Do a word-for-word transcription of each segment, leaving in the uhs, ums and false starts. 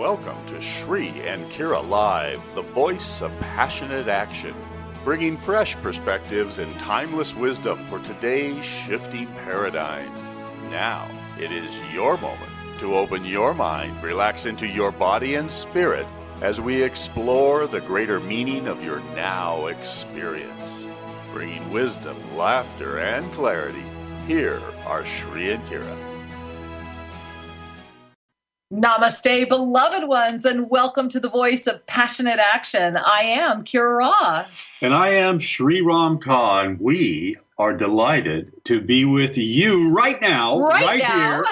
Welcome to Shri and Kira Live, the voice of passionate action, bringing fresh perspectives and timeless wisdom for today's shifting paradigm. Now, it is your moment to open your mind, relax into your body and spirit as we explore the greater meaning of your now experience. Bringing wisdom, laughter, and clarity, here are Shri and Kira. Namaste, beloved ones, and welcome to the voice of passionate action. I am Kira Ra. And I am Sri Ram Khan. We are delighted to be with you right now, right, right now.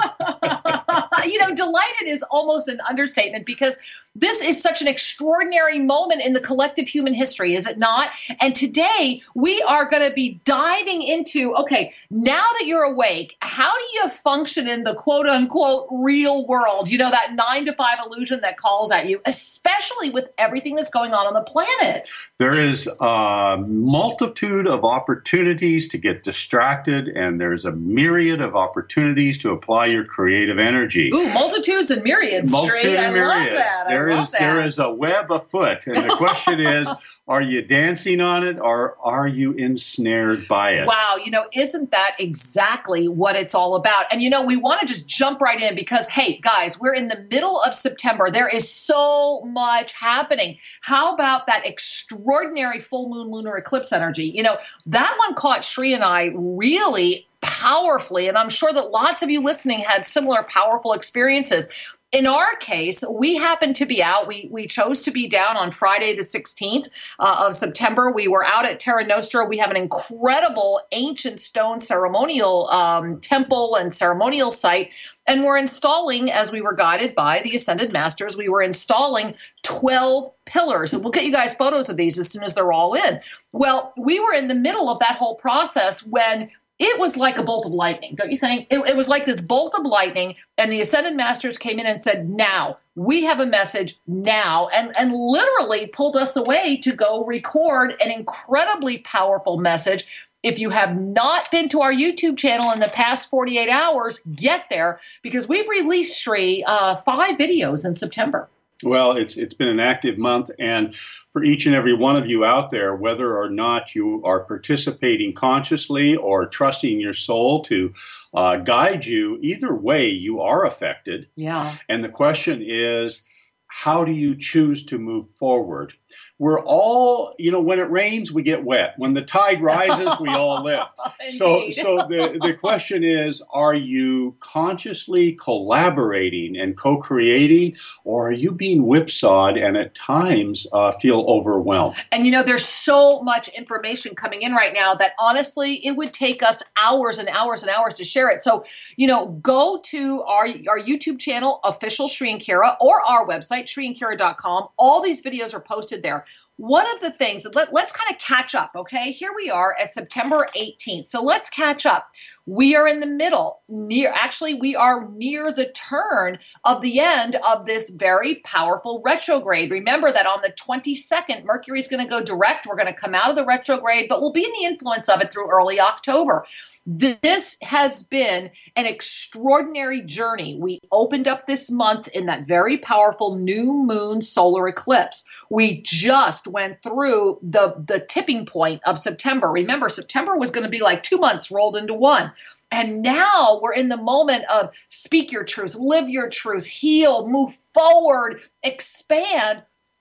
here. You know, delighted is almost an understatement because this is such an extraordinary moment in the collective human history, is it not? And today we are going to be diving into, okay, now that you're awake, how do you function in the quote unquote real world? You know, that nine to five illusion that calls at you, especially with everything that's going on on the planet. There is a multitude of opportunities to get distracted, and there's a myriad of opportunities to apply your creative energy. Ooh, multitudes and myriads. Multitude and myriads. I love that. There I love is that. there is a web afoot, and the question is, are you dancing on it, or are you ensnared by it? Wow, you know, isn't that exactly what it's all about? And you know, we want to just jump right in because, hey, guys, we're in the middle of September. There is so much happening. How about that extraordinary full moon lunar eclipse energy? You know, that one caught Shri and I really powerfully, and I'm sure that lots of you listening had similar powerful experiences. In our case, we happened to be out. We we chose to be down on Friday the sixteenth uh, of September. We were out at Terra Nostra. We have an incredible ancient stone ceremonial um, temple and ceremonial site. And we're installing, as we were guided by the Ascended Masters, we were installing twelve pillars. And we'll get you guys photos of these as soon as they're all in. Well, we were in the middle of that whole process when it was like a bolt of lightning, don't you think? It, it was like this bolt of lightning, and the Ascended Masters came in and said, now, we have a message now, and, and literally pulled us away to go record an incredibly powerful message. If you have not been to our YouTube channel in the past forty-eight hours, get there, because we've released, Shri, uh, five videos in September. Well, it's it's been an active month, and for each and every one of you out there, whether or not you are participating consciously or trusting your soul to uh, guide you, either way, you are affected. Yeah. And the question is, how do you choose to move forward? We're all, you know, when it rains, we get wet. When the tide rises, we all lift. So, so the, the question is, are you consciously collaborating and co-creating, or are you being whipsawed and at times uh, feel overwhelmed? And, you know, there's so much information coming in right now that honestly, it would take us hours and hours and hours to share it. So, you know, go to our, our YouTube channel, Official Shri and Kira, or our website, shri and kira dot com. All these videos are posted there. One of the things, let, let's kind of catch up, okay? Here we are at September eighteenth. So let's catch up. We are in the middle, near, actually, we are near the turn of the end of this very powerful retrograde. Remember that on the twenty-second, Mercury is going to go direct. We're going to come out of the retrograde, but we'll be in the influence of it through early October. This has been an extraordinary journey. We opened up this month in that very powerful new moon solar eclipse. We just went through the, the tipping point of September. Remember, September was going to be like two months rolled into one. And now we're in the moment of speak your truth, live your truth, heal, move forward, expand,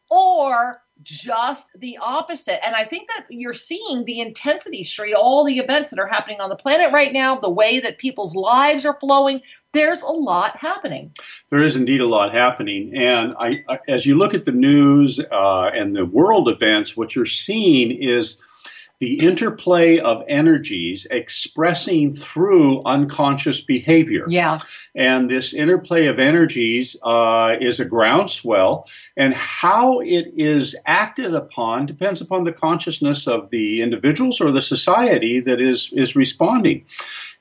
or just the opposite. And I think that you're seeing the intensity, Shri, all the events that are happening on the planet right now, the way that people's lives are flowing. There's a lot happening. There is indeed a lot happening. And I, I, as you look at the news uh, and the world events, what you're seeing is the interplay of energies expressing through unconscious behavior. Yeah. And this interplay of energies uh, is a groundswell, and how it is acted upon depends upon the consciousness of the individuals or the society that is, is responding.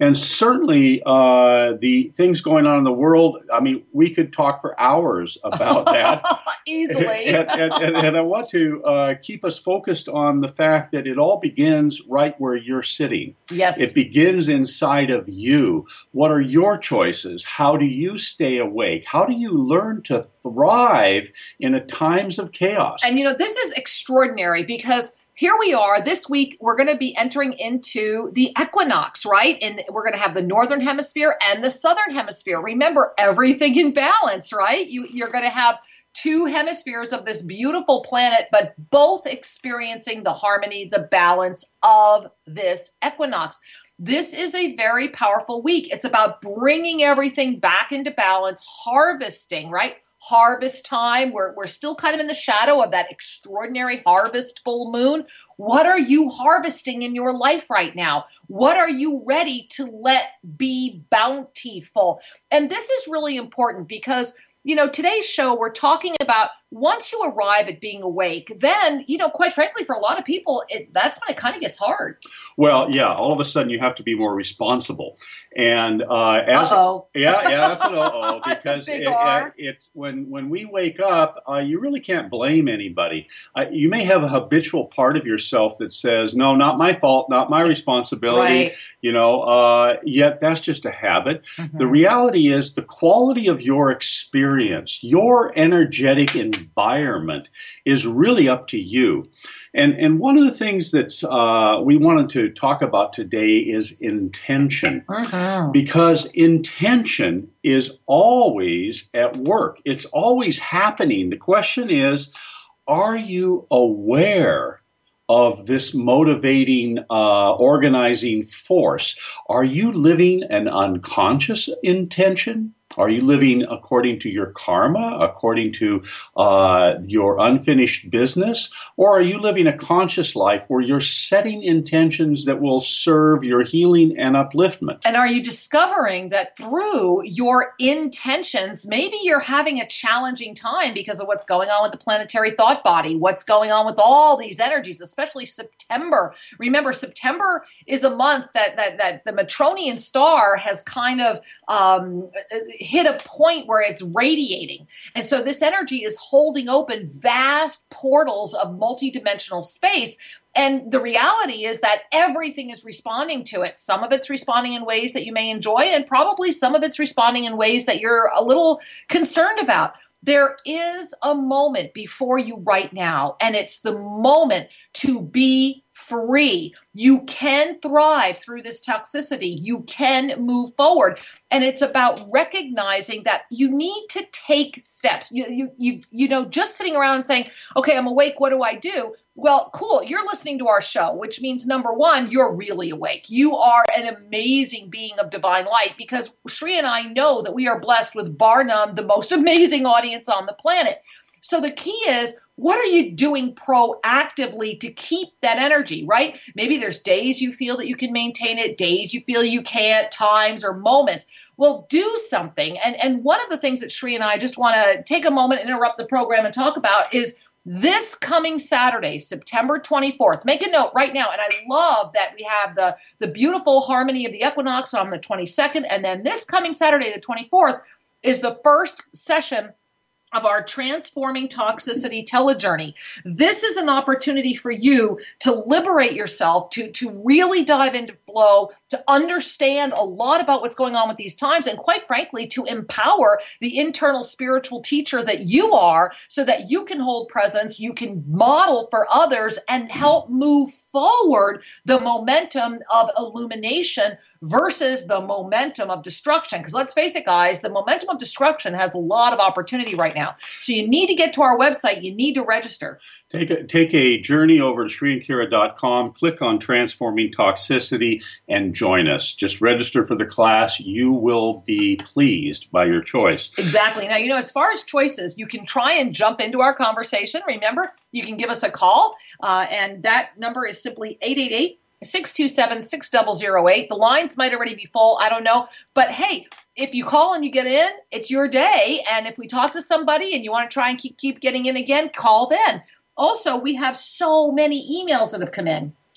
And certainly uh, the things going on in the world, I mean, we could talk for hours about that. Easily. and, and, and, and I want to uh, keep us focused on the fact that it all begins right where you're sitting. Yes. It begins inside of you. What are your choices? How do you stay awake? How do you learn to thrive in a times of chaos? And, you know, this is extraordinary because here we are this week, we're going to be entering into the equinox, right? And we're going to have the northern hemisphere and the southern hemisphere. Remember, everything in balance, right? You, you're going to have two hemispheres of this beautiful planet, but both experiencing the harmony, the balance of this equinox. This is a very powerful week. It's about bringing everything back into balance, harvesting, right? Harvest time. We're, we're still kind of in the shadow of that extraordinary harvest full moon. What are you harvesting in your life right now? What are you ready to let be bountiful? And this is really important because, you know, today's show, we're talking about once you arrive at being awake, then, you know, quite frankly, for a lot of people, it, that's when it kind of gets hard. Well, yeah, all of a sudden you have to be more responsible. And uh, as uh-oh. yeah, yeah, that's an uh-oh because a big it, R. it, it's when when we wake up, uh, you really can't blame anybody. Uh, you may have a habitual part of yourself that says, "No, not my fault, not my responsibility." Right. You know, uh, yet that's just a habit. Mm-hmm. The reality is the quality of your experience, your energetic environment is really up to you. And and one of the things that uh, we wanted to talk about today is intention. Mm-hmm. Because intention is always at work. It's always happening. The question is, are you aware of this motivating, uh, organizing force? Are you living an unconscious intention? Are you living according to your karma, according to uh, your unfinished business? Or are you living a conscious life where you're setting intentions that will serve your healing and upliftment? And are you discovering that through your intentions, maybe you're having a challenging time because of what's going on with the planetary thought body, what's going on with all these energies, especially September. Remember, September is a month that that, that the Matronian star has kind of um, hit a point where it's radiating. And so this energy is holding open vast portals of multidimensional space. And the reality is that everything is responding to it. Some of it's responding in ways that you may enjoy, and probably some of it's responding in ways that you're a little concerned about. There is a moment before you right now, and it's the moment to be free. You can thrive through this toxicity. You can move forward. And it's about recognizing that you need to take steps. You, you, you, you know, just sitting around and saying, okay, I'm awake. What do I do? Well, cool. You're listening to our show, which means number one, you're really awake. You are an amazing being of divine light because Sri and I know that we are blessed with bar none, the most amazing audience on the planet. So the key is, what are you doing proactively to keep that energy, right? Maybe there's days you feel that you can maintain it, days you feel you can't, times or moments. Well, do something. And, and one of the things that Sri and I just want to take a moment and interrupt the program and talk about is this coming Saturday, September twenty-fourth. Make a note right now. And I love that we have the, the beautiful harmony of the equinox on the twenty-second. And then this coming Saturday, the twenty-fourth, is the first session of our Transforming Toxicity Telejourney. This is an opportunity for you to liberate yourself, to, to really dive into flow, to understand a lot about what's going on with these times, and quite frankly, to empower the internal spiritual teacher that you are so that you can hold presence, you can model for others, and help move forward the momentum of illumination versus the momentum of destruction. Because let's face it, guys, the momentum of destruction has a lot of opportunity right now. So you need to get to our website. You need to register. Take a, take a journey over to sri and kira dot com, click on Transforming Toxicity, and join us. Just register for the class. You will be pleased by your choice. Exactly. Now, you know, as far as choices, you can try and jump into our conversation. Remember, you can give us a call, uh, and that number is simply eight eight eight, six two seven, six zero zero eight. The lines might already be full. I don't know. But hey, if you call and you get in, it's your day. And if we talk to somebody and you want to try and keep, keep getting in again, call then. Also, we have so many emails that have come in.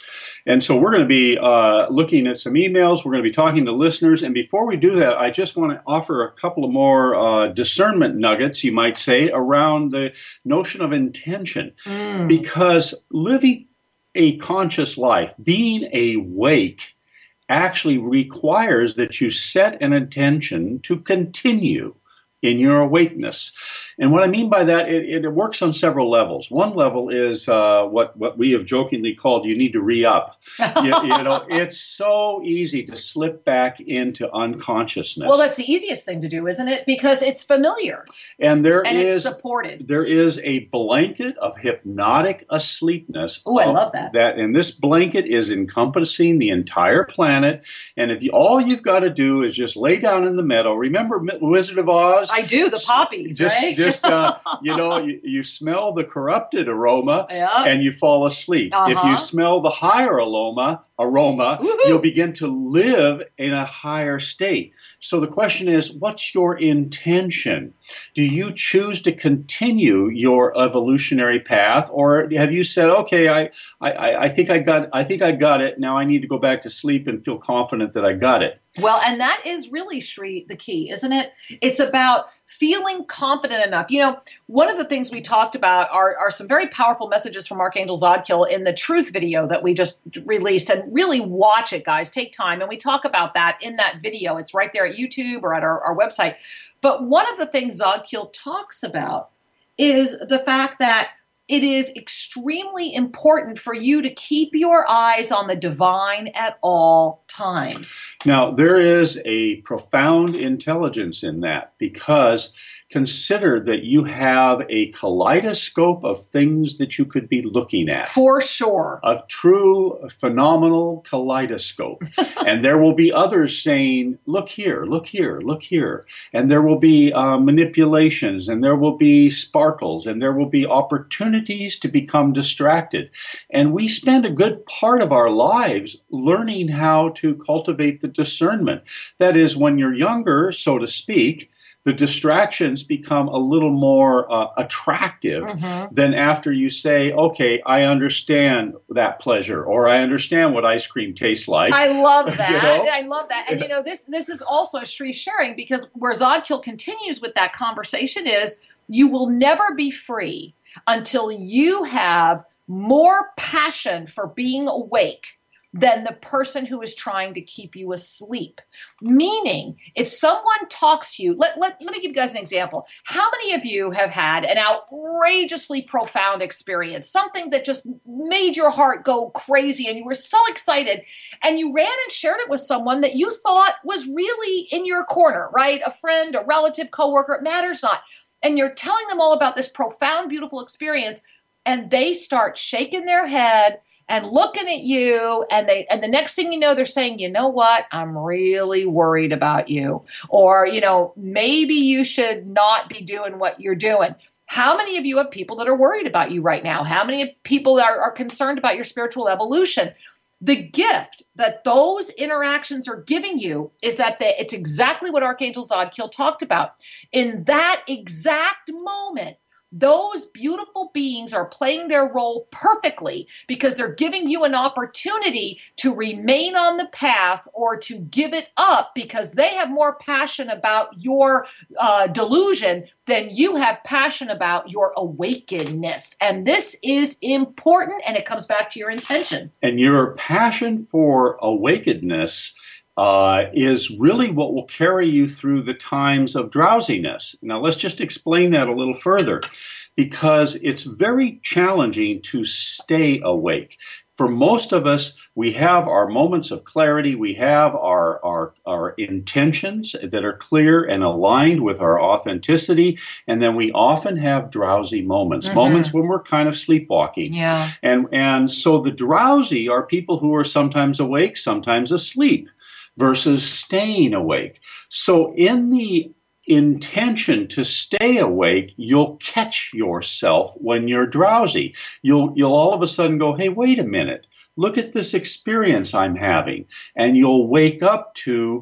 And so we're going to be uh, looking at some emails. We're going to be talking to listeners. And before we do that, I just want to offer a couple of more uh, discernment nuggets, you might say, around the notion of intention. Mm. Because living a conscious life, being awake, actually requires that you set an intention to continue in your awakeness. And what I mean by that, it, it works on several levels. One level is uh, what, what we have jokingly called you need to re-up. you, you know, it's so easy to slip back into unconsciousness. Well, that's the easiest thing to do, isn't it? Because it's familiar. And there and is it's supported. There is a blanket of hypnotic asleepness. Oh, I love that. That and this blanket is encompassing the entire planet. And if you, all you've got to do is just lay down in the meadow. Remember Wizard of Oz? I do, the poppies, just, right? Just, uh, you know, you, you smell the corrupted aroma yeah. and you fall asleep. Uh-huh. If you smell the higher aroma, aroma, Woo-hoo. You'll begin to live in a higher state. So the question is, what's your intention? Do you choose to continue your evolutionary path, or have you said, okay, I, I, I think I got, I think I got it. Now I need to go back to sleep and feel confident that I got it. Well, and that is really, Sri, the key, isn't it? It's about feeling confident enough. You know, one of the things we talked about are, are some very powerful messages from Archangel Zodkiel in the Truth video that we just released. And really watch it, guys. Take time. And we talk about that in that video. It's right there at YouTube or at our, our website. But one of the things Zodkiel talks about is the fact that it is extremely important for you to keep your eyes on the divine at all times. Now, there is a profound intelligence in that, because consider that you have a kaleidoscope of things that you could be looking at. For sure. A true, phenomenal kaleidoscope. And there will be others saying, look here, look here, look here. And there will be uh, manipulations, and there will be sparkles, and there will be opportunities to become distracted. And we spend a good part of our lives learning how to cultivate the discernment. That is, when you're younger, so to speak, the distractions become a little more uh, attractive mm-hmm. than after you say, okay, I understand that pleasure, or I understand what ice cream tastes like. I love that. You know? I love that. And you know, this this is also Sri sharing, because where Zodkiel continues with that conversation is, you will never be free until you have more passion for being awake than the person who is trying to keep you asleep. Meaning, if someone talks to you, let, let, let me give you guys an example. How many of you have had an outrageously profound experience, something that just made your heart go crazy and you were so excited, and you ran and shared it with someone that you thought was really in your corner, right? A friend, a relative, coworker, it matters not. And you're telling them all about this profound, beautiful experience, and they start shaking their head and looking at you, and they, and the next thing you know, they're saying, you know what, I'm really worried about you. Or, you know, maybe you should not be doing what you're doing. How many of you have people that are worried about you right now? How many people are, are concerned about your spiritual evolution? The gift that those interactions are giving you is that they, it's exactly what Archangel Zodkiel talked about. In that exact moment, those beautiful beings are playing their role perfectly, because they're giving you an opportunity to remain on the path or to give it up, because they have more passion about your uh, delusion than you have passion about your awakenedness. And this is important, and it comes back to your intention. And your passion for awakenedness Uh, is really what will carry you through the times of drowsiness. Now, let's just explain that a little further, because it's very challenging to stay awake. For most of us, we have our moments of clarity, we have our, our, our intentions that are clear and aligned with our authenticity, and then we often have drowsy moments, mm-hmm. moments when we're kind of sleepwalking. Yeah. And, and so the drowsy are people who are sometimes awake, sometimes asleep, versus staying awake. So in the intention to stay awake, you'll catch yourself when you're drowsy. You'll you'll all of a sudden go, hey, wait a minute, look at this experience I'm having. And you'll wake up to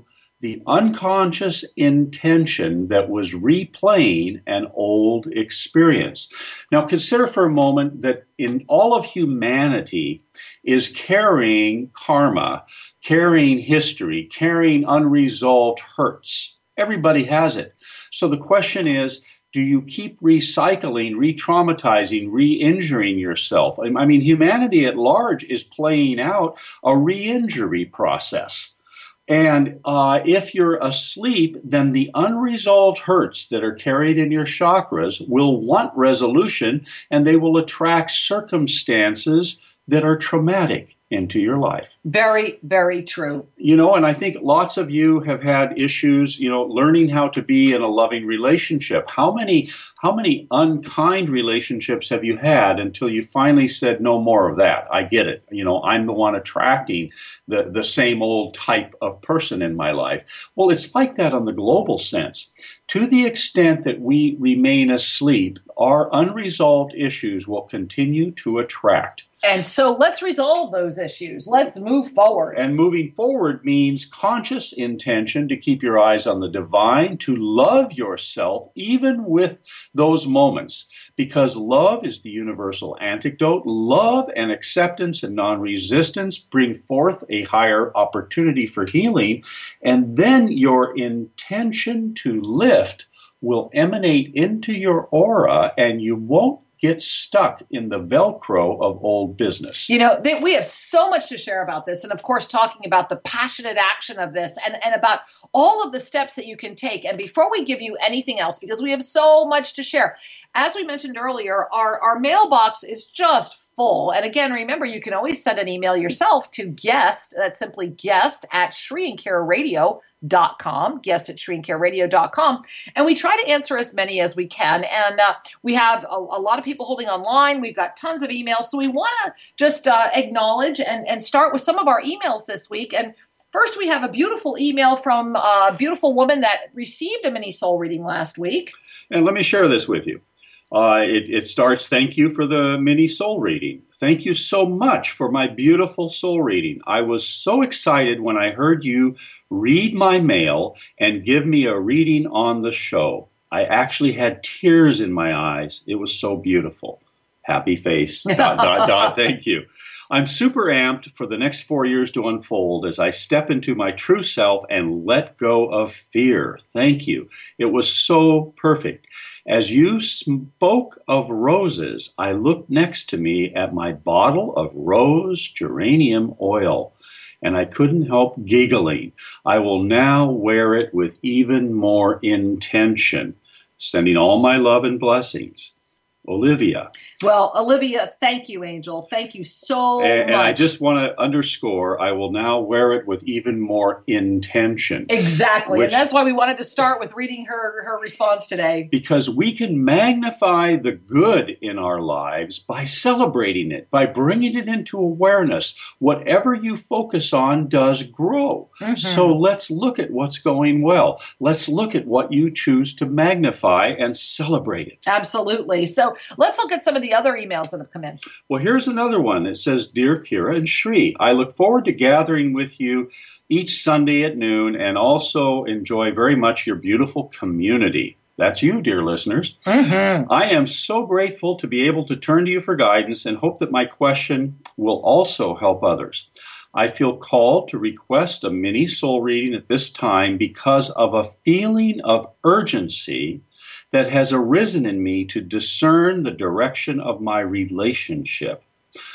the unconscious intention that was replaying an old experience. Now consider for a moment that in all of humanity is carrying karma, carrying history, carrying unresolved hurts. Everybody has it. So the question is, do you keep recycling, re-traumatizing, re-injuring yourself? I mean, humanity at large is playing out a re-injury process. And uh, if you're asleep, then the unresolved hurts that are carried in your chakras will want resolution, and they will attract circumstances that are traumatic into your life. Very, very true. You know, and I think lots of you have had issues, you know, learning how to be in a loving relationship. How many, how many unkind relationships have you had until you finally said, no more of that? I get it. You know, I'm the one attracting the, the same old type of person in my life. Well, it's like that on the global sense. To the extent that we remain asleep, our unresolved issues will continue to attract. And so let's resolve those issues. Let's move forward. And moving forward means conscious intention to keep your eyes on the divine, to love yourself even with those moments, because love is the universal antidote. Love and acceptance and non-resistance bring forth a higher opportunity for healing, and then your intention to lift will emanate into your aura, and you won't get stuck in the Velcro of old business. You know, they, we have so much to share about this. And of course, talking about the passionate action of this and, and about all of the steps that you can take. And before we give you anything else, because we have so much to share, as we mentioned earlier, our, our mailbox is just full. And again, remember, you can always send an email yourself to guest, that's simply guest at Sri and Kira Radio dot com, guest at Sri and Kira Radio dot com. And we try to answer as many as we can. And uh, we have a, a lot of people holding online. We've got tons of emails. So we want to just uh, acknowledge and, and start with some of our emails this week. And first, we have a beautiful email from a beautiful woman that received a mini soul reading last week. And let me share this with you. Uh, it, it starts, thank you for the mini soul reading. Thank you so much for my beautiful soul reading. I was so excited when I heard you read my mail and give me a reading on the show. I actually had tears in my eyes. It was so beautiful. Happy face, dot, dot, dot, thank you. I'm super amped for the next four years to unfold as I step into my true self and let go of fear. Thank you. It was so perfect. As you spoke of roses, I looked next to me at my bottle of rose geranium oil, and I couldn't help giggling. I will now wear it with even more intention. Sending all my love and blessings. Olivia. Well, Olivia, thank you, Angel. Thank you so and, much. And I just want to underscore, I will now wear it with even more intention. Exactly. Which, and that's why we wanted to start with reading her, her response today. Because we can magnify the good in our lives by celebrating it, by bringing it into awareness. Whatever you focus on does grow. Mm-hmm. So let's look at what's going well. Let's look at what you choose to magnify and celebrate it. Absolutely. So let's look at some of the other emails that have come in. Well, here's another one. It says, Dear Kira and Sri, I look forward to gathering with you each Sunday at noon and also enjoy very much your beautiful community. That's you, dear listeners. Mm-hmm. I am so grateful to be able to turn to you for guidance and hope that my question will also help others. I feel called to request a mini soul reading at this time because of a feeling of urgency that has arisen in me to discern the direction of my relationship.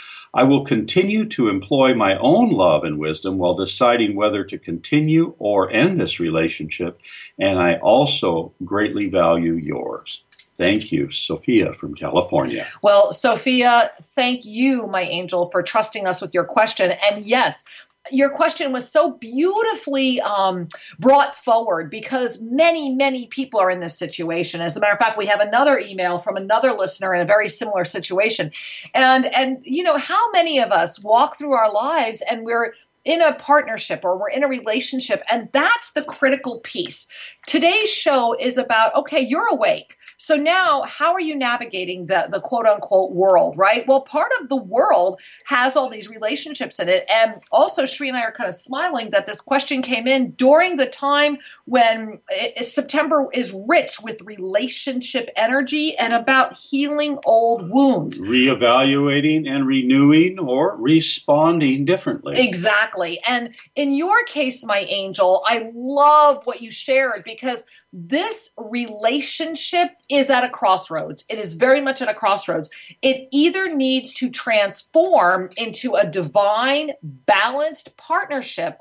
I will continue to employ my own love and wisdom while deciding whether to continue or end this relationship, and I also greatly value yours. Thank you, Sophia from California. Well, Sophia, thank you, my angel, for trusting us with your question. And yes, your question was so beautifully um, brought forward because many, many people are in this situation. As a matter of fact, we have another email from another listener in a very similar situation. And, and you know, how many of us walk through our lives and we're in a partnership or we're in a relationship. And that's the critical piece. Today's show is about, okay, you're awake. So now how are you navigating the, the quote unquote world, right? Well, part of the world has all these relationships in it. And also Sri and I are kind of smiling that this question came in during the time when it, September is rich with relationship energy and about healing old wounds. Reevaluating and renewing or responding differently. Exactly. And in your case, my angel, I love what you shared because this relationship is at a crossroads. It is very much at a crossroads. It either needs to transform into a divine, balanced partnership,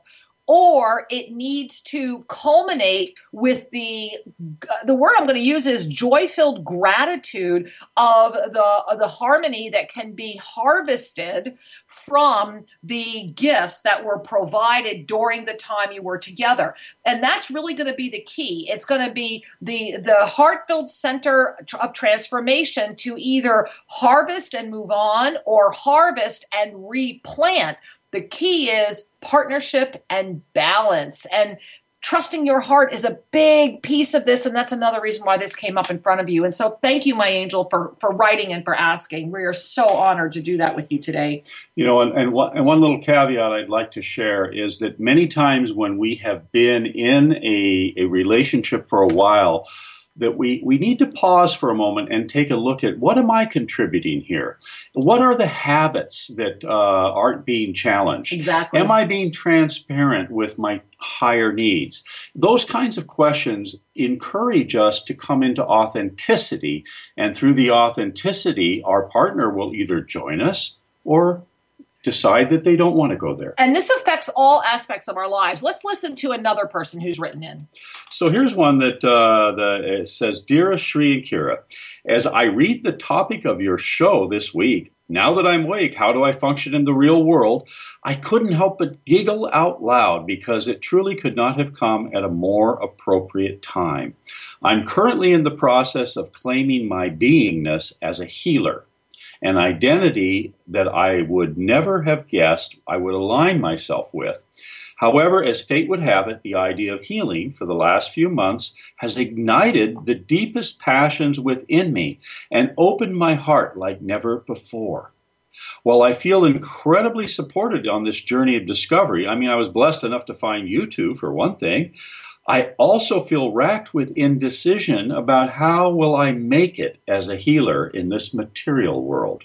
or it needs to culminate with the the word I'm going to use is joy-filled gratitude of the of the harmony that can be harvested from the gifts that were provided during the time you were together. And that's really going to be the key. It's going to be the the heart-filled center of transformation to either harvest and move on or harvest and replant. The key is partnership and balance, and trusting your heart is a big piece of this. And that's another reason why this came up in front of you. And so thank you, my angel, for, for writing and for asking. We are so honored to do that with you today. You know, and, and, one, and one little caveat I'd like to share is that many times when we have been in a, a relationship for a while, that we, we need to pause for a moment and take a look at what am I contributing here? What are the habits that uh, aren't being challenged? Exactly. Am I being transparent with my higher needs? Those kinds of questions encourage us to come into authenticity. And through the authenticity, our partner will either join us or decide that they don't want to go there. And this affects all aspects of our lives. Let's listen to another person who's written in. So here's one that uh, the, it says, Dearest Sri and Kira, as I read the topic of your show this week, now that I'm awake, how do I function in the real world? I couldn't help but giggle out loud because it truly could not have come at a more appropriate time. I'm currently in the process of claiming my beingness as a healer, an identity that I would never have guessed I would align myself with. However, as fate would have it, the idea of healing for the last few months has ignited the deepest passions within me and opened my heart like never before. While I feel incredibly supported on this journey of discovery, I mean, I was blessed enough to find you two, for one thing, I also feel racked with indecision about how will I make it as a healer in this material world.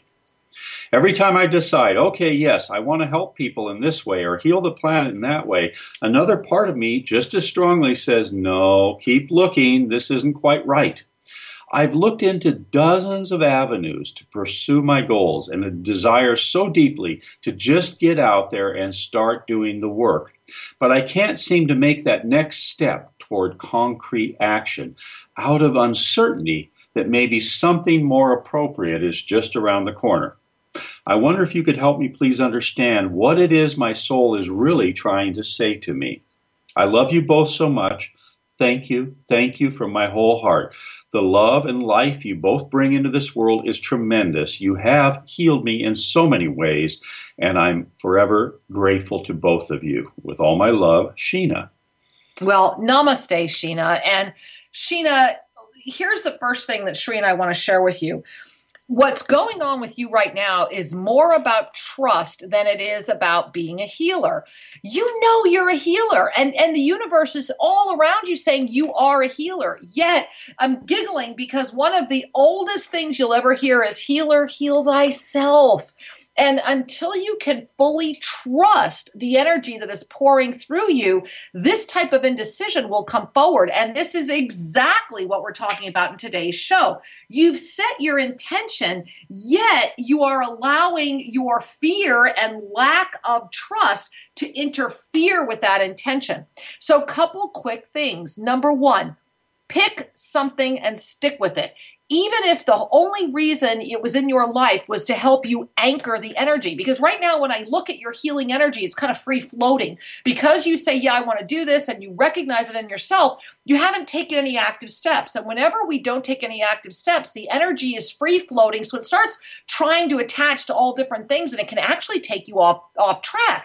Every time I decide, okay, yes, I want to help people in this way or heal the planet in that way, another part of me just as strongly says, no, keep looking, this isn't quite right. I've looked into dozens of avenues to pursue my goals and a desire so deeply to just get out there and start doing the work. But I can't seem to make that next step toward concrete action out of uncertainty that maybe something more appropriate is just around the corner. I wonder if you could help me please understand what it is my soul is really trying to say to me. I love you both so much. Thank you. Thank you from my whole heart. The love and life you both bring into this world is tremendous. You have healed me in so many ways, and I'm forever grateful to both of you. With all my love, Sheena. Well, namaste, Sheena. And Sheena, here's the first thing that Sri and I want to share with you. What's going on with you right now is more about trust than it is about being a healer. You know you're a healer, and, and the universe is all around you saying you are a healer. Yet, I'm giggling because one of the oldest things you'll ever hear is healer, heal thyself. And until you can fully trust the energy that is pouring through you, this type of indecision will come forward. And this is exactly what we're talking about in today's show. You've set your intention, yet you are allowing your fear and lack of trust to interfere with that intention. So, couple quick things. Number one, pick something and stick with it. Even if the only reason it was in your life was to help you anchor the energy. Because right now, when I look at your healing energy, it's kind of free floating. Because you say, yeah, I want to do this, and you recognize it in yourself, you haven't taken any active steps. And whenever we don't take any active steps, the energy is free floating. So it starts trying to attach to all different things, and it can actually take you off, off track.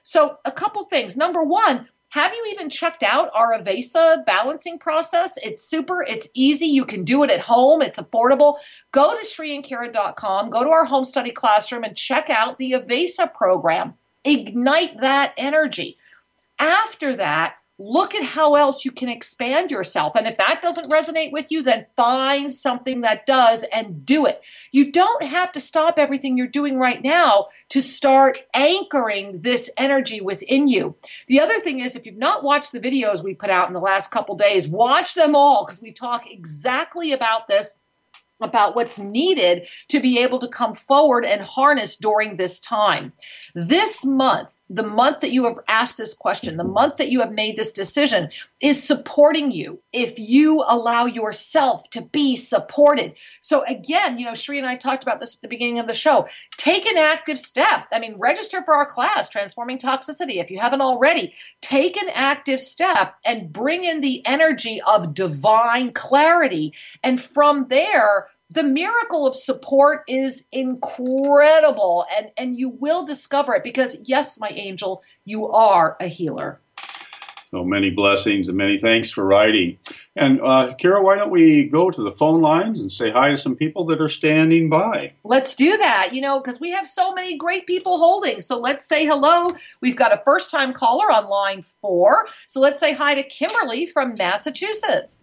So a couple things. Number one, have you even checked out our Avesa balancing process? It's super, it's easy. You can do it at home. It's affordable. Go to Sri and Kira dot com, go to our home study classroom and check out the Avesa program. Ignite that energy. After that, look at how else you can expand yourself. And if that doesn't resonate with you, then find something that does and do it. You don't have to stop everything you're doing right now to start anchoring this energy within you. The other thing is, if you've not watched the videos we put out in the last couple days, watch them all, because we talk exactly about this, about what's needed to be able to come forward and harness during this time. This month, the month that you have asked this question, the month that you have made this decision, is supporting you if you allow yourself to be supported. So again, you know, Sri and I talked about this at the beginning of the show. Take an active step. I mean, register for our class, Transforming Toxicity, if you haven't already. Take an active step and bring in the energy of divine clarity. And from there, the miracle of support is incredible, and, and you will discover it because, yes, my angel, you are a healer. So many blessings and many thanks for writing. And uh, Kira, why don't we go to the phone lines and say hi to some people that are standing by? Let's do that, you know, because we have so many great people holding. So let's say hello. We've got a first-time caller on line four. So let's say hi to Kimberly from Massachusetts.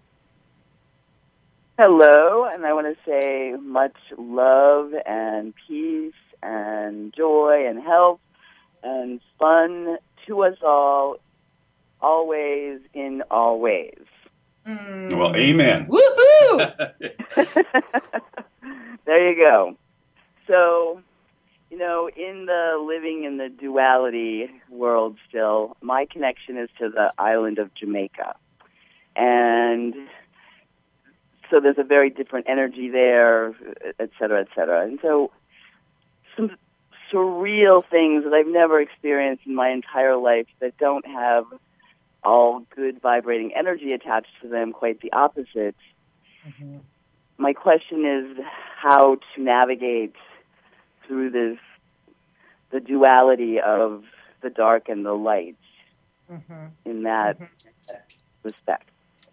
Hello, and I want to say much love and peace and joy and health and fun to us all, always in all ways. Mm. Well, amen. Woohoo! There you go. So, you know, in the living in the duality world still, my connection is to the island of Jamaica. And so there's a very different energy there, et cetera, et cetera. And so some surreal things that I've never experienced in my entire life that don't have all good vibrating energy attached to them, quite the opposite. Mm-hmm. My question is how to navigate through this, the duality of the dark and the light mm-hmm. in that mm-hmm. respect.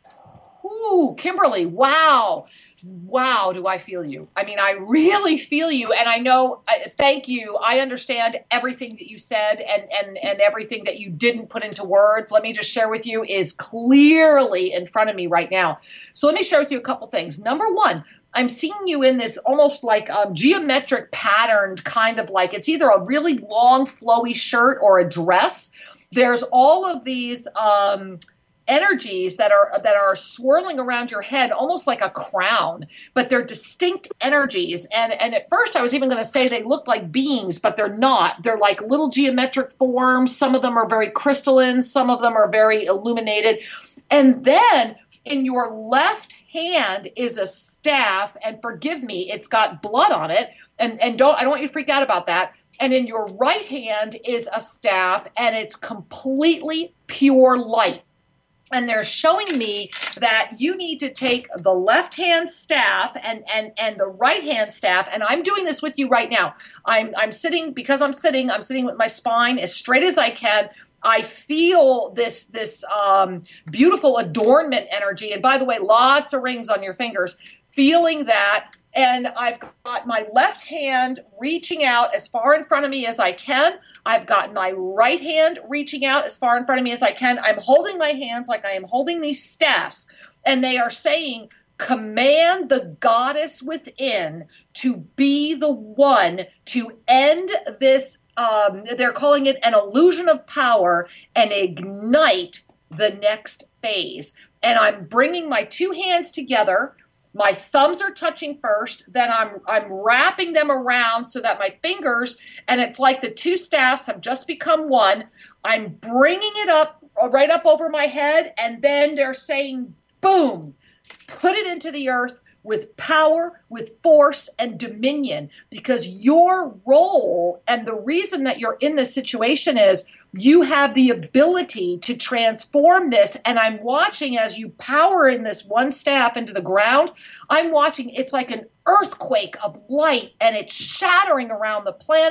Ooh, Kimberly, wow. Wow, do I feel you. I mean, I really feel you. And I know, uh, thank you. I understand everything that you said and, and, and everything that you didn't put into words. Let me just share with you is clearly in front of me right now. So let me share with you a couple things. Number one, I'm seeing you in this almost like um, geometric patterned kind of like, it's either a really long flowy shirt or a dress. There's all of these um, energies that are that are swirling around your head almost like a crown, but they're distinct energies. And, and at first I was even going to say they look like beings, but they're not. They're like little geometric forms. Some of them are very crystalline. Some of them are very illuminated. And then in your left hand is a staff, and forgive me, it's got blood on it. And, and don't I don't want you to freak out about that. And in your right hand is a staff, and it's completely pure light. And they're showing me that you need to take the left hand staff and, and, and the right hand staff. And I'm doing this with you right now. I'm, I'm sitting, because I'm sitting, I'm sitting with my spine as straight as I can. I feel this, this um, beautiful adornment energy. And by the way, lots of rings on your fingers, feeling that. And I've got my left hand reaching out as far in front of me as I can. I've got my right hand reaching out as far in front of me as I can. I'm holding my hands like I am holding these staffs. And they are saying, command the goddess within to be the one to end this, um, they're calling it an illusion of power, and ignite the next phase. And I'm bringing my two hands together. My thumbs are touching first, then I'm I'm wrapping them around so that my fingers, and it's like the two staffs have just become one. I'm bringing it up, right up over my head, and then they're saying, boom, put it into the earth with power, with force, and dominion, because your role and the reason that you're in this situation is you have the ability to transform this. And I'm watching as you power in this one staff into the ground. I'm watching, it's like an earthquake of light, and it's shattering around the planet.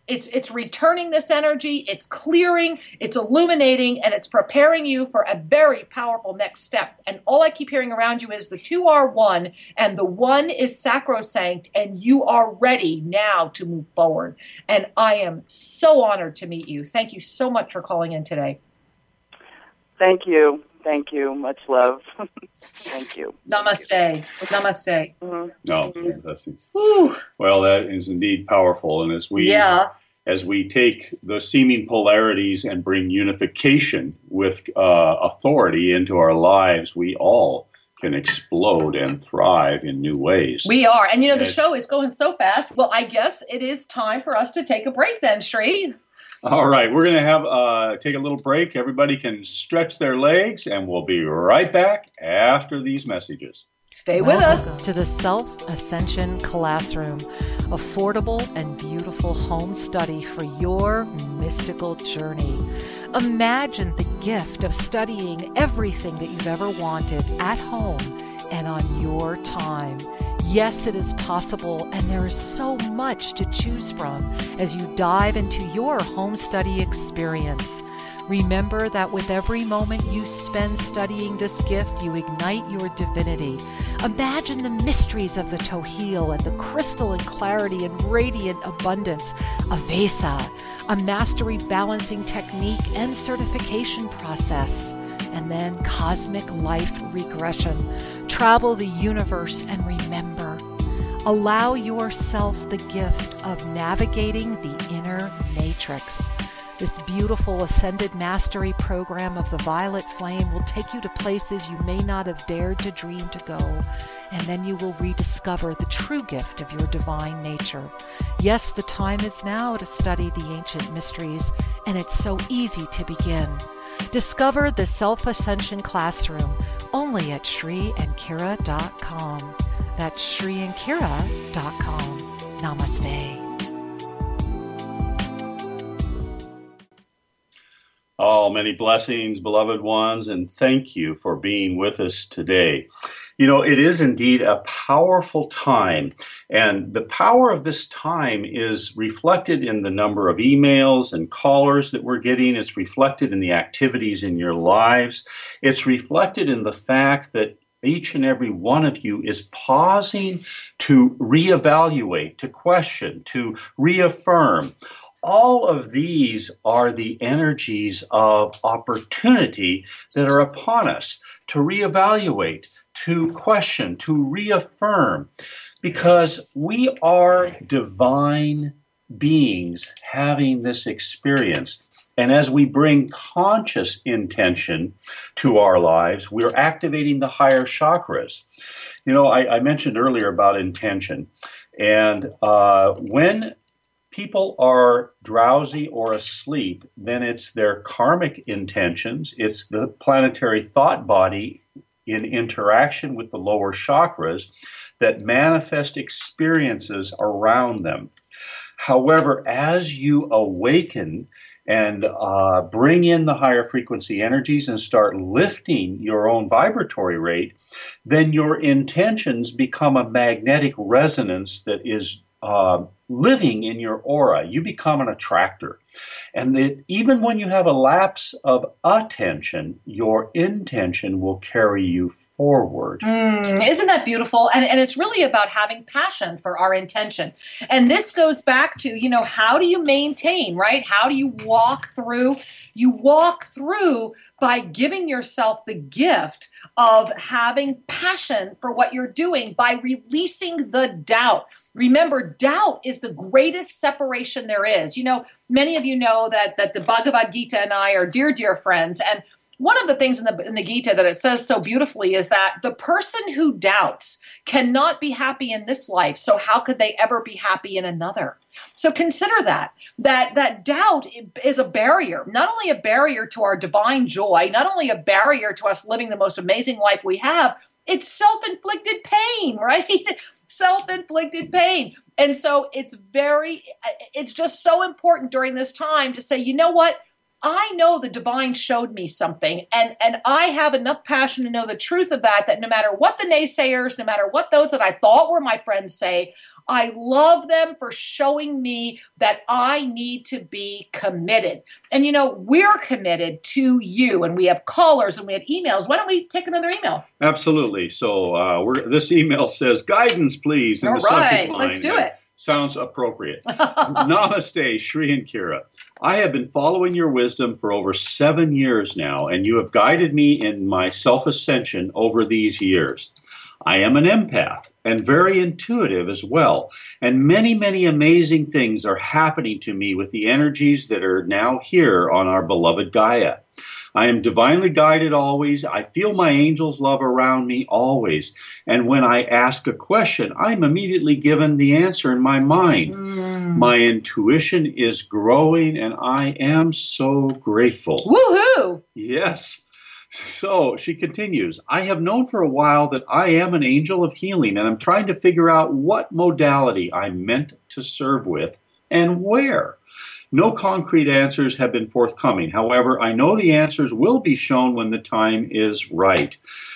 It's it's returning this energy, it's clearing, it's illuminating, and it's preparing you for a very powerful next step. And all I keep hearing around you is the two are one, and the one is sacrosanct, and you are ready now to move forward. And I am so honored to meet you. Thank you so much for calling in today. Thank you. Thank you. Much love. Thank you. Namaste. Namaste. Mm-hmm. No, blessings. Whew. Well, that is indeed powerful. And as we yeah. as we take the seeming polarities and bring unification with uh, authority into our lives, we all can explode and thrive in new ways. We are. And, you know, the It's, show is going so fast. Well, I guess it is time for us to take a break then, Sri. All right, we're going to have uh, take a little break. Everybody can stretch their legs, and we'll be right back after these messages. Stay with Welcome us. to the Self-Ascension Classroom, affordable and beautiful home study for your mystical journey. Imagine the gift of studying everything that you've ever wanted at home and on your time. Yes, it is possible, and there is so much to choose from as you dive into your home study experience. Remember that with every moment you spend studying this gift, you ignite your divinity. Imagine the mysteries of the Tohil and the crystalline clarity and radiant abundance of Vesa, a mastery balancing technique and certification process, and then cosmic life regression. Travel the universe and remember. Allow yourself the gift of navigating the inner matrix. This beautiful Ascended Mastery program of the Violet Flame will take you to places you may not have dared to dream to go, and then you will rediscover the true gift of your divine nature. Yes, the time is now to study the ancient mysteries, and it's so easy to begin. Discover the Self-Ascension Classroom only at Sri and Kira dot com. That's Sri and Kira dot com. Namaste. Oh, many blessings, beloved ones, and thank you for being with us today. You know, it is indeed a powerful time, and the power of this time is reflected in the number of emails and callers that we're getting. It's reflected in the activities in your lives. It's reflected in the fact that each and every one of you is pausing to reevaluate, to question, to reaffirm. All of these are the energies of opportunity that are upon us to reevaluate, to question, to reaffirm, because we are divine beings having this experience. And as we bring conscious intention to our lives, we're activating the higher chakras. You know, I, I mentioned earlier about intention. And uh, when people are drowsy or asleep, then it's their karmic intentions. It's the planetary thought body in interaction with the lower chakras that manifest experiences around them. However, as you awaken and uh, bring in the higher frequency energies and start lifting your own vibratory rate, then your intentions become a magnetic resonance that is uh, living in your aura. You become an attractor. And that even when you have a lapse of attention, your intention will carry you forward. Mm, isn't that beautiful? And, and it's really about having passion for our intention. And this goes back to, you know, how do you maintain, right? How do you walk through? You walk through by giving yourself the gift of having passion for what you're doing, by releasing the doubt. Remember, doubt is the greatest separation there is. You know, many of you know that that the Bhagavad Gita and I are dear, dear friends. And one of the things in the in the Gita that it says so beautifully is that the person who doubts cannot be happy in this life. So how could they ever be happy in another? So consider that, that, that doubt is a barrier, not only a barrier to our divine joy, not only a barrier to us living the most amazing life we have, it's self-inflicted pain, right? Self-inflicted pain. And so it's very, it's just so important during this time to say, you know what? I know the divine showed me something, and, and I have enough passion to know the truth of that, that no matter what the naysayers, no matter what those that I thought were my friends say, I love them for showing me that I need to be committed. And, you know, we're committed to you, and we have callers and we have emails. Why don't we take another email? Absolutely. So uh, we're, this email says, guidance, please, in All the subject right, line. let's do it. Sounds appropriate. Namaste, Shri and Kira. I have been following your wisdom for over seven years now, and you have guided me in my self-ascension over these years. I am an empath and very intuitive as well, and many, many amazing things are happening to me with the energies that are now here on our beloved Gaia. I am divinely guided always. I feel my angels' love around me always. And when I ask a question, I'm immediately given the answer in my mind. Mm. My intuition is growing, and I am so grateful. Woohoo! Yes. So she continues, I have known for a while that I am an angel of healing, and I'm trying to figure out what modality I'm meant to serve with and where. No concrete answers have been forthcoming. However, I know the answers will be shown when the time is right.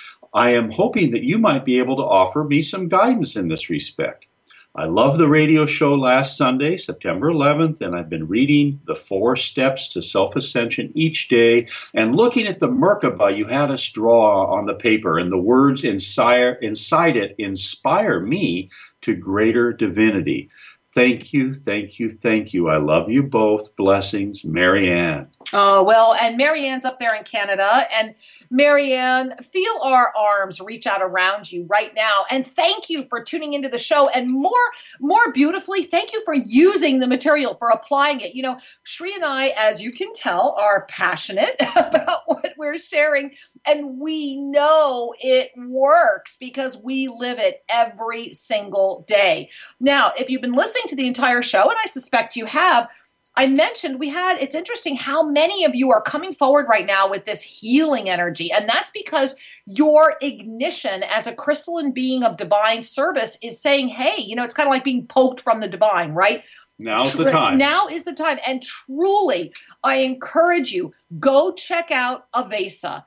I am hoping that you might be able to offer me some guidance in this respect. I love the radio show last Sunday, September eleventh, and I've been reading the four steps to self-ascension each day and looking at the Merkaba you had us draw on the paper, and the words inside, inside it inspire me to greater divinity. Thank you, thank you, thank you. I love you both. Blessings, Marianne. Oh, well, and Marianne's up there in Canada. And Marianne, feel our arms reach out around you right now. And thank you for tuning into the show. And more, more beautifully, thank you for using the material, for applying it. You know, Shri and I, as you can tell, are passionate about what we're sharing. And we know it works because we live it every single day. Now, if you've been listening to the entire show, and I suspect you have, I mentioned we had, it's interesting how many of you are coming forward right now with this healing energy. And that's because your ignition as a crystalline being of divine service is saying, hey, you know, it's kind of like being poked from the divine, right? Now's the time. Now is the time. And truly, I encourage you, go check out Avesa.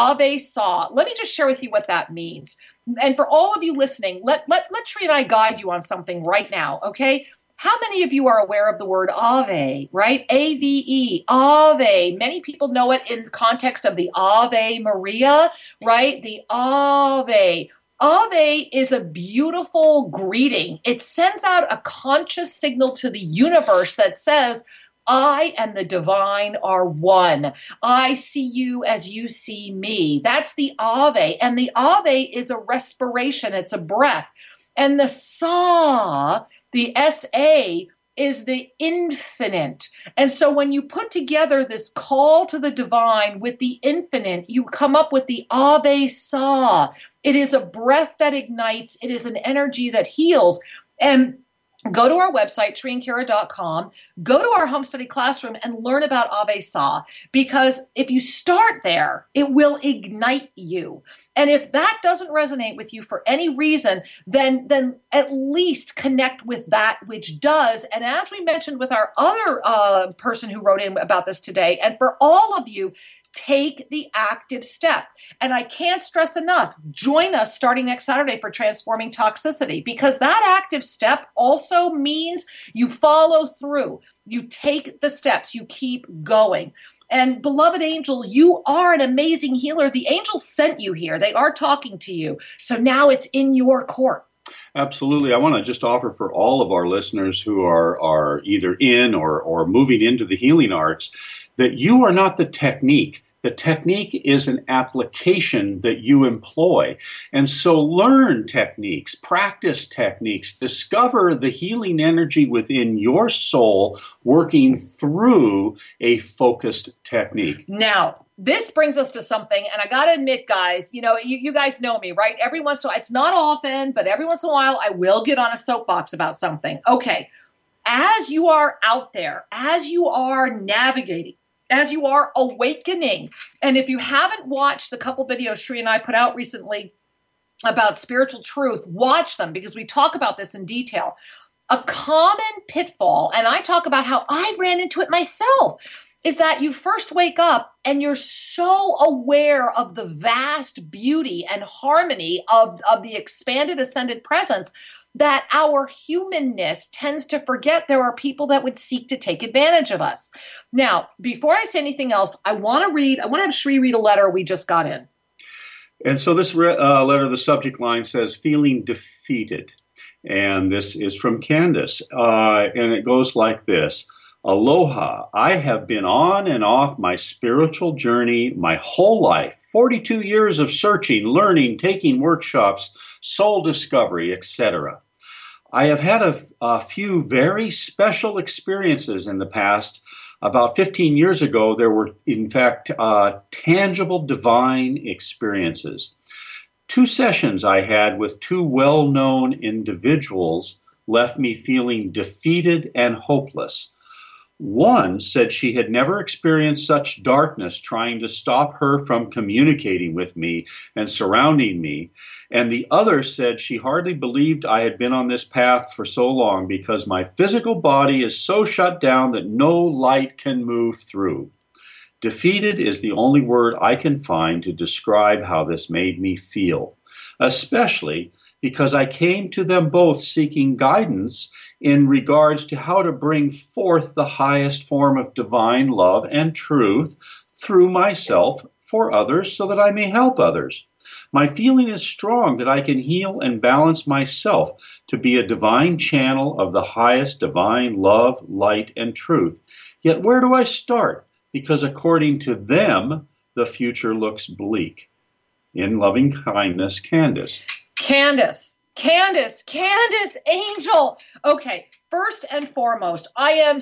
Avesa. Let me just share with you what that means. And for all of you listening, let, let, let Shri and I guide you on something right now, okay? How many of you are aware of the word Ave, right? A V E, Ave. Many people know it in context of the Ave Maria, right? The Ave. Ave is a beautiful greeting. It sends out a conscious signal to the universe that says, I and the divine are one. I see you as you see me. That's the Ave. And the Ave is a respiration. It's a breath. And the Sa, the S A, is the infinite. And so when you put together this call to the divine with the infinite, you come up with the Avesa. It is a breath that ignites. It is an energy that heals. And go to our website, shri and kira dot com, go to our home study classroom and learn about Avesa, because if you start there, it will ignite you. And if that doesn't resonate with you for any reason, then, then at least connect with that which does. And as we mentioned with our other uh, person who wrote in about this today, and for all of you, take the active step. And I can't stress enough, join us starting next Saturday for Transforming Toxicity, because that active step also means you follow through. You take the steps, you keep going. And beloved angel, you are an amazing healer. The angels sent you here. They are talking to you. So now it's in your court. Absolutely. I want to just offer for all of our listeners who are, are either in or, or moving into the healing arts, that you are not the technique. The technique is an application that you employ. And so learn techniques, practice techniques, discover the healing energy within your soul working through a focused technique. Now, this brings us to something, and I got to admit, guys, you know, you, you guys know me, right? Every once in a while, it's not often, but every once in a while, I will get on a soapbox about something. Okay, as you are out there, as you are navigating, as you are awakening, and if you haven't watched the couple videos Shri and I put out recently about spiritual truth, watch them, because we talk about this in detail. A common pitfall, and I talk about how I ran into it myself, is that you first wake up and you're so aware of the vast beauty and harmony of, of the expanded ascended presence that our humanness tends to forget there are people that would seek to take advantage of us. Now, before I say anything else, I want to read, I want to have Sri read a letter we just got in. And so this uh, letter, the subject line says, feeling defeated. And this is from Candace. Uh, and it goes like this. Aloha, I have been on and off my spiritual journey my whole life. forty-two years of searching, learning, taking workshops, soul discovery, et cetera. I have had a, a few very special experiences in the past. About fifteen years ago, there were, in fact, uh, tangible divine experiences. Two sessions I had with two well-known individuals left me feeling defeated and hopeless. One said she had never experienced such darkness trying to stop her from communicating with me and surrounding me, and the other said she hardly believed I had been on this path for so long because my physical body is so shut down that no light can move through. Defeated is the only word I can find to describe how this made me feel, especially because I came to them both seeking guidance in regards to how to bring forth the highest form of divine love and truth through myself for others so that I may help others. My feeling is strong that I can heal and balance myself to be a divine channel of the highest divine love, light, and truth. Yet where do I start? Because according to them, the future looks bleak. In loving kindness, Candace. Candace, Candace, Candace, Angel. Okay, first and foremost, I am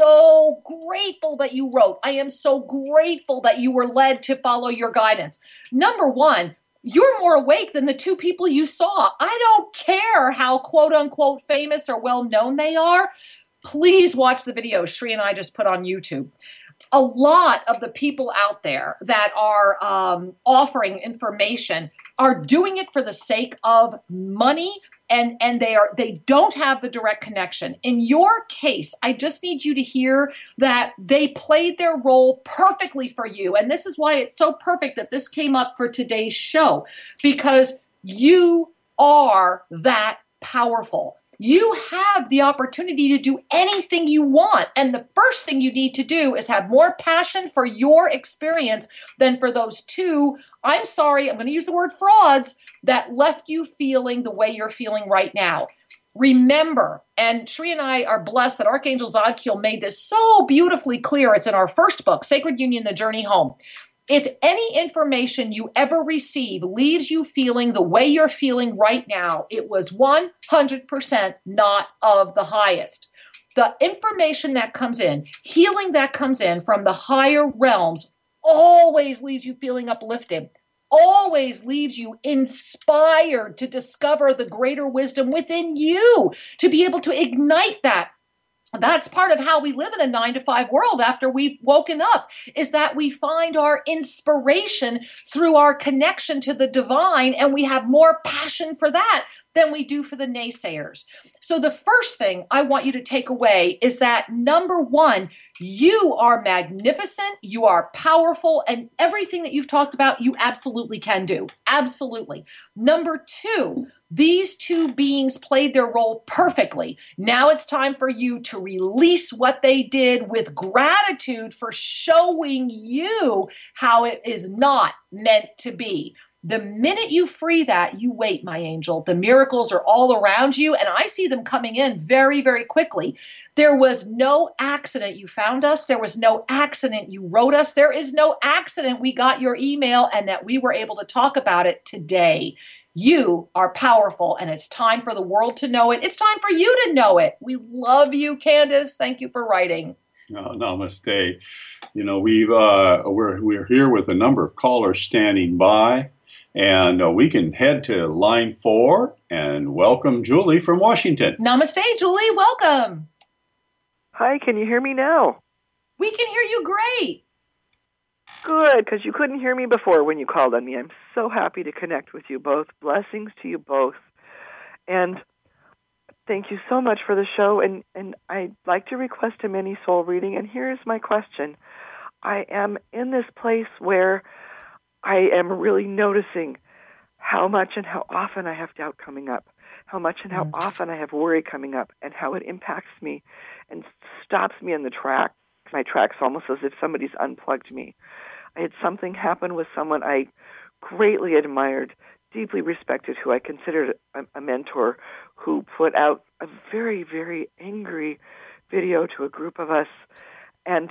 so grateful that you wrote. I am so grateful that you were led to follow your guidance. Number one, you're more awake than the two people you saw. I don't care how quote unquote famous or well known they are. Please watch the video Sri and I just put on YouTube. A lot of the people out there that are um, offering information are doing it for the sake of money, and, and they are they don't have the direct connection. In your case, I just need you to hear that they played their role perfectly for you. And this is why it's so perfect that this came up for today's show, because you are that powerful. You have the opportunity to do anything you want. And the first thing you need to do is have more passion for your experience than for those two, I'm sorry, I'm going to use the word frauds, that left you feeling the way you're feeling right now. Remember, and Sri and I are blessed that Archangel Zadkiel made this so beautifully clear. It's in our first book, Sacred Union, The Journey Home. If any information you ever receive leaves you feeling the way you're feeling right now, it was one hundred percent not of the highest. The information that comes in, healing that comes in from the higher realms, always leaves you feeling uplifted, always leaves you inspired to discover the greater wisdom within you, to be able to ignite that. That's part of how we live in a nine to five world after we've woken up, is that we find our inspiration through our connection to the divine, and we have more passion for that than we do for the naysayers. So the first thing I want you to take away is that, number one, you are magnificent, you are powerful, and everything that you've talked about, you absolutely can do. Absolutely. Number two, these two beings played their role perfectly. Now it's time for you to release what they did with gratitude for showing you how it is not meant to be. The minute you free that, you wait, my angel. The miracles are all around you, and I see them coming in very, very quickly. There was no accident you found us. There was no accident you wrote us. There is no accident we got your email and that we were able to talk about it today. You are powerful, and it's time for the world to know it. It's time for you to know it. We love you, Candace. Thank you for writing. Oh, namaste. You know, we've uh, we're we're here with a number of callers standing by, and uh, we can head to line four and welcome Julie from Washington. Namaste, Julie. Welcome. Hi. Can you hear me now? We can hear you great. Good, because you couldn't hear me before when you called on me. I'm so happy to connect with you both. Blessings to you both. And thank you so much for the show. And, and I'd like to request a mini soul reading. And here's my question. I am in this place where I am really noticing how much and how often I have doubt coming up, how much and how mm. often I have worry coming up, and how it impacts me and stops me in the track, my tracks, almost as if somebody's unplugged me. I had something happen with someone I greatly admired, deeply respected, who I considered a, a mentor, who put out a very, very angry video to a group of us. And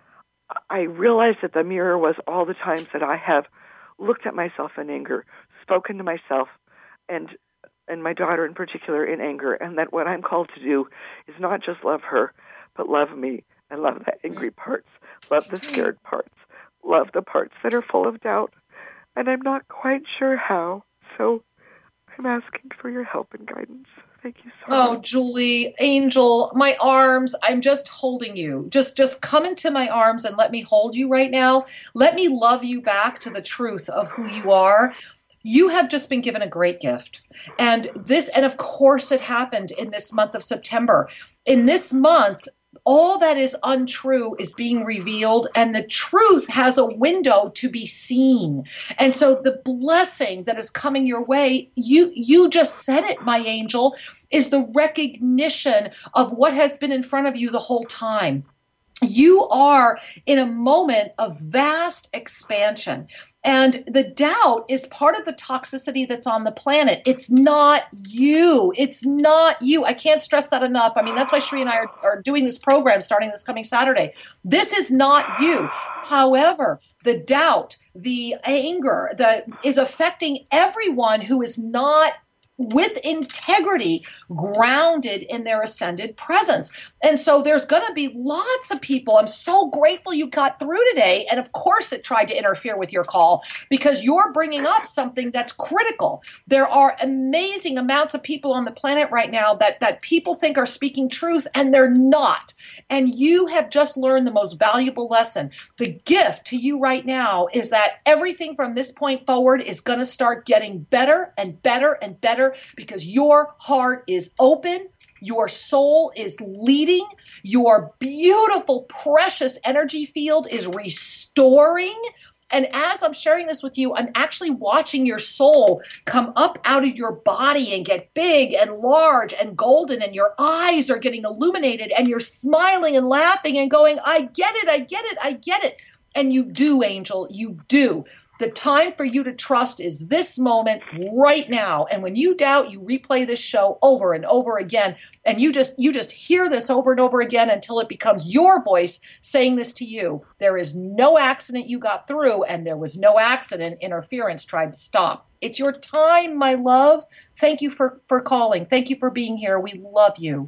I realized that the mirror was all the times that I have looked at myself in anger, spoken to myself, and and my daughter in particular in anger, and that what I'm called to do is not just love her, but love me, and love the angry parts, love the scared parts, love the parts that are full of doubt. And I'm not quite sure how, so I'm asking for your help and guidance. Thank you so oh, much. Oh, Julie, angel, my arms, I'm just holding you. Just just come into my arms and let me hold you right now. Let me love you back to the truth of who you are. You have just been given a great gift. And this, and of course it happened in this month of September. In this month, all that is untrue is being revealed, and the truth has a window to be seen. And so the blessing that is coming your way, you you just said it, my angel, is the recognition of what has been in front of you the whole time. You are in a moment of vast expansion. And the doubt is part of the toxicity that's on the planet. It's not you. It's not you. I can't stress that enough. I mean, that's why Sri and I are, are doing this program starting this coming Saturday. This is not you. However, the doubt, the anger that is affecting everyone who is not with integrity, grounded in their ascended presence. And so there's going to be lots of people. I'm so grateful you got through today. And of course it tried to interfere with your call because you're bringing up something that's critical. There are amazing amounts of people on the planet right now that, that people think are speaking truth, and they're not. And you have just learned the most valuable lesson. The gift to you right now is that everything from this point forward is going to start getting better and better and better, because your heart is open, your soul is leading, your beautiful, precious energy field is restoring. And as I'm sharing this with you, I'm actually watching your soul come up out of your body and get big and large and golden, and your eyes are getting illuminated, and you're smiling and laughing and going, I get it, I get it, I get it. And you do, angel, you do. The time for you to trust is this moment right now. And when you doubt, you replay this show over and over again. And you just you just hear this over and over again until it becomes your voice saying this to you. There is no accident you got through, and there was no accident interference tried to stop. It's your time, my love. Thank you for, for calling. Thank you for being here. We love you.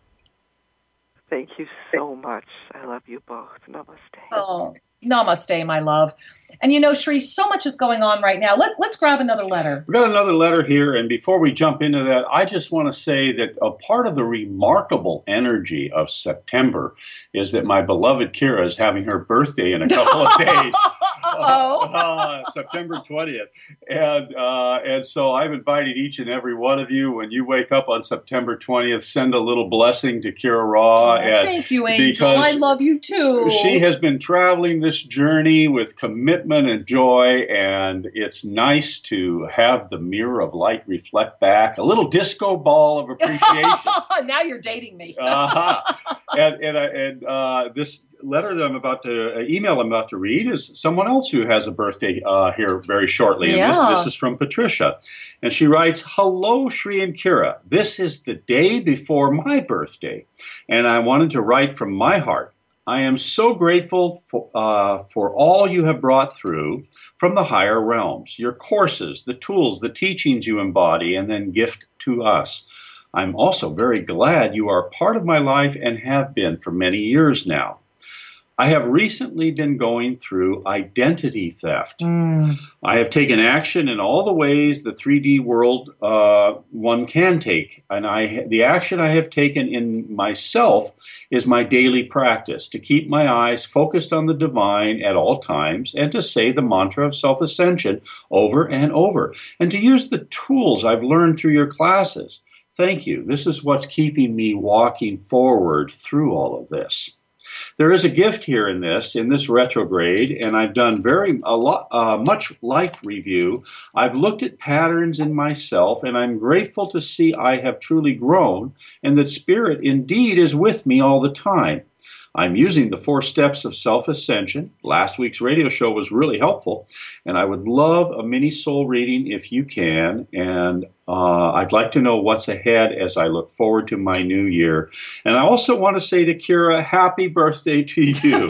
Thank you so much. I love you both. Namaste. Oh. Namaste, my love. And you know, Sri, so much is going on right now. Let, let's grab another letter. We've got another letter here, and before we jump into that, I just want to say that a part of the remarkable energy of September is that my beloved Kira is having her birthday in a couple of days. Uh-oh. uh, September twentieth. And uh, and so I've invited each and every one of you, when you wake up on September twentieth, send a little blessing to Kira Ra. Oh, and thank you, Angel. I love you too. She has been traveling this journey with commitment and joy, and it's nice to have the mirror of light reflect back, a little disco ball of appreciation. Now you're dating me. uh-huh. And, and, and uh, this letter that I'm about to, uh, email I'm about to read is someone else who has a birthday uh, here very shortly. Yeah. And this, this is from Patricia. And she writes, hello, Sri and Kira. This is the day before my birthday, and I wanted to write from my heart. I am so grateful for, uh, for all you have brought through from the higher realms, your courses, the tools, the teachings you embody, and then gift to us. I'm also very glad you are part of my life and have been for many years now. I have recently been going through identity theft. Mm. I have taken action in all the ways the three D world uh, one can take. And I, the action I have taken in myself is my daily practice, to keep my eyes focused on the divine at all times, and to say the mantra of self-ascension over and over, and to use the tools I've learned through your classes. Thank you. This is what's keeping me walking forward through all of this. There is a gift here in this, in this retrograde, and I've done very a lot, uh, much life review. I've looked at patterns in myself, and I'm grateful to see I have truly grown, and that Spirit indeed is with me all the time. I'm using the four steps of self-ascension. Last week's radio show was really helpful, and I would love a mini soul reading if you can, and uh, I'd like to know what's ahead as I look forward to my new year. And I also want to say to Kira, happy birthday to you.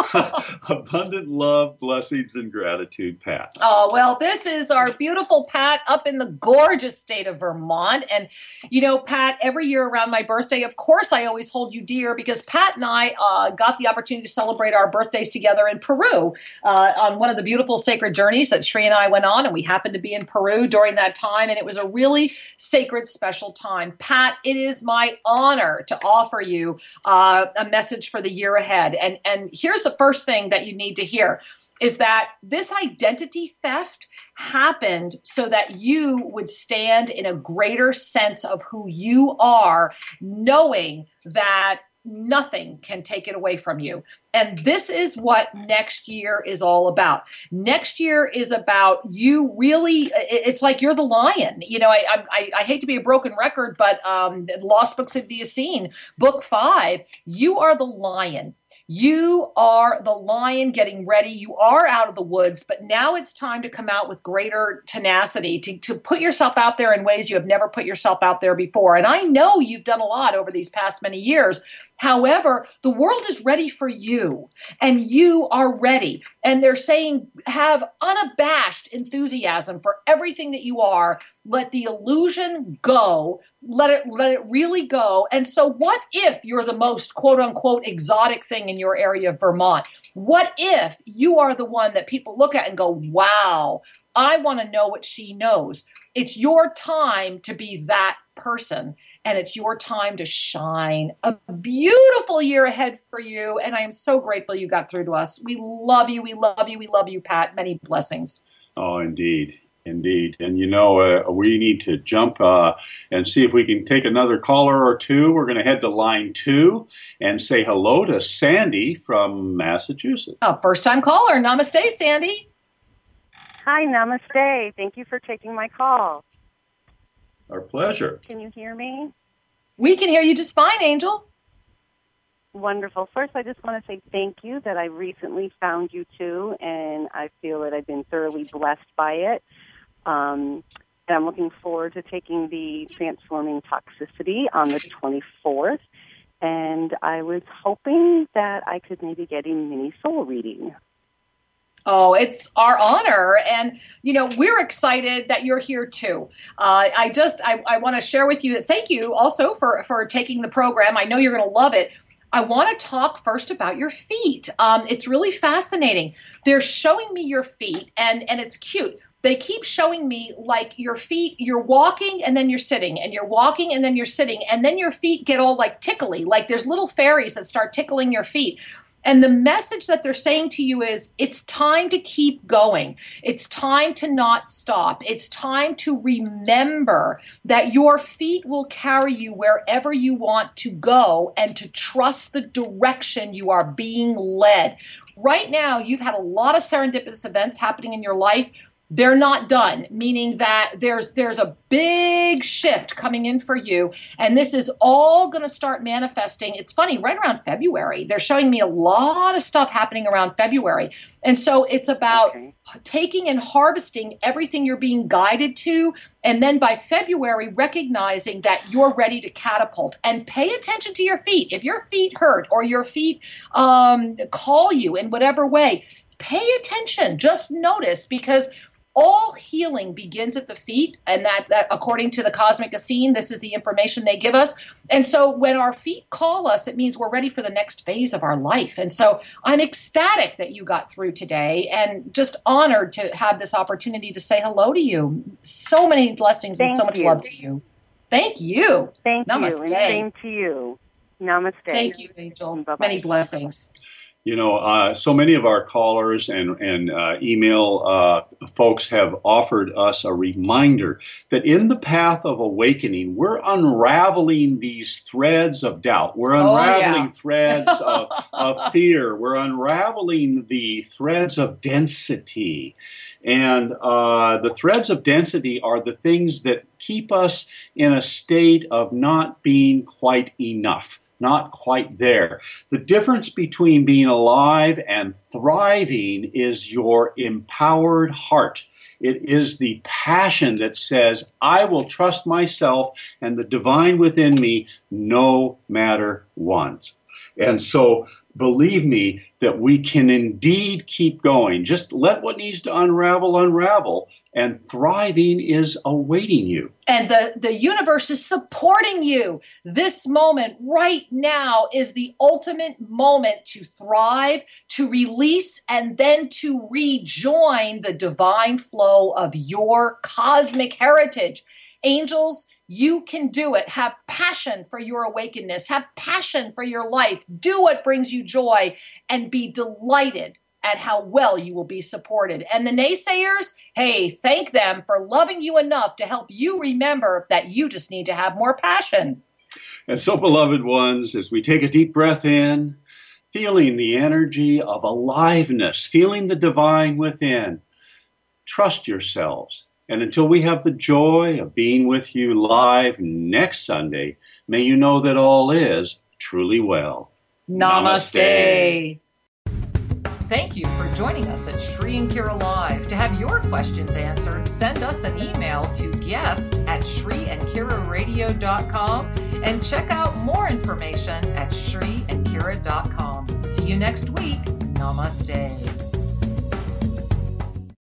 Abundant love, blessings, and gratitude, Pat. Oh, well, this is our beautiful Pat up in the gorgeous state of Vermont. And, you know, Pat, every year around my birthday, of course, I always hold you dear because Pat and I uh, got the opportunity to celebrate our birthdays together in Peru uh, on one of the beautiful sacred journeys that Sri and I went on. And we happened to be in Peru during that time. And it was a really sacred, special time. Pat, it is my honor to offer you uh, a message for the year ahead. And, and here's the first thing that you need to hear is that this identity theft happened so that you would stand in a greater sense of who you are, knowing that nothing can take it away from you. And this is what next year is all about. Next year is about you really, it's like you're the lion. You know, I I, I hate to be a broken record, but um, Lost Books of the Essene, book five, you are the lion. You are the lion getting ready. You are out of the woods, but now it's time to come out with greater tenacity, to, to put yourself out there in ways you have never put yourself out there before. And I know you've done a lot over these past many years. However, the world is ready for you, and you are ready. And they're saying have unabashed enthusiasm for everything that you are. Let the illusion go. Let it let it really go. And so what if you're the most quote unquote exotic thing in your area of Vermont? What if you are the one that people look at and go, wow, I want to know what she knows. It's your time to be that person, and it's your time to shine. A beautiful year ahead for you, and I am so grateful you got through to us. We love you, we love you, we love you, Pat. Many blessings. Oh, indeed. Indeed. And, you know, uh, we need to jump uh, and see if we can take another caller or two. We're going to head to line two and say hello to Sandy from Massachusetts. Oh, first-time caller. Namaste, Sandy. Hi, namaste. Thank you for taking my call. Our pleasure. Can you hear me? We can hear you just fine, Angel. Wonderful. First, I just want to say thank you that I recently found you too, and I feel that I've been thoroughly blessed by it. Um, and I'm looking forward to taking the Transforming Toxicity on the twenty-fourth. And I was hoping that I could maybe get a mini soul reading. Oh, it's our honor. And, you know, we're excited that you're here too. Uh, I just, I, I want to share with you that thank you also for, for taking the program. I know you're going to love it. I want to talk first about your feet. Um, it's really fascinating. They're showing me your feet, and, and it's cute. They keep showing me like your feet, you're walking and then you're sitting, and you're walking and then you're sitting, and then your feet get all like tickly, like there's little fairies that start tickling your feet. And the message that they're saying to you is it's time to keep going. It's time to not stop. It's time to remember that your feet will carry you wherever you want to go, and to trust the direction you are being led. Right now, you've had a lot of serendipitous events happening in your life. They're not done, meaning that there's there's a big shift coming in for you, and this is all going to start manifesting. It's funny, right around February. They're showing me a lot of stuff happening around February. And so it's about okay. taking and harvesting everything you're being guided to, and then by February, recognizing that you're ready to catapult. And pay attention to your feet. If your feet hurt or your feet um, call you in whatever way, pay attention. Just notice, because all healing begins at the feet, and that, that according to the Cosmic Essene, this is the information they give us. And so when our feet call us, it means we're ready for the next phase of our life. And so I'm ecstatic that you got through today, and just honored to have this opportunity to say hello to you. So many blessings Thank and so much you. love to you. Thank you. Thank Namaste. you. And same to you. Namaste. Thank you, Angel. Bye-bye. Many blessings. You know, uh, so many of our callers and, and uh, email uh, folks have offered us a reminder that in the path of awakening, we're unraveling these threads of doubt. We're unraveling oh, yeah. threads of, of fear. We're unraveling the threads of density. And uh, the threads of density are the things that keep us in a state of not being quite enough. Not quite there. The difference between being alive and thriving is your empowered heart. It is the passion that says, I will trust myself and the divine within me no matter what. And so, believe me that we can indeed keep going. Just let what needs to unravel, unravel, and thriving is awaiting you. And the, the universe is supporting you. This moment right now is the ultimate moment to thrive, to release, and then to rejoin the divine flow of your cosmic heritage. Angels, you can do it. Have passion for your awakeness. Have passion for your life. Do what brings you joy and be delighted at how well you will be supported. And the naysayers, hey, thank them for loving you enough to help you remember that you just need to have more passion. And so, beloved ones, as we take a deep breath in, feeling the energy of aliveness, feeling the divine within, trust yourselves. And until we have the joy of being with you live next Sunday, may you know that all is truly well. Namaste. Namaste. Thank you for joining us at Shri and Kira Live. To have your questions answered, send us an email to guest at shri and kira radio dot com and check out more information at shri and kira dot com. See you next week. Namaste.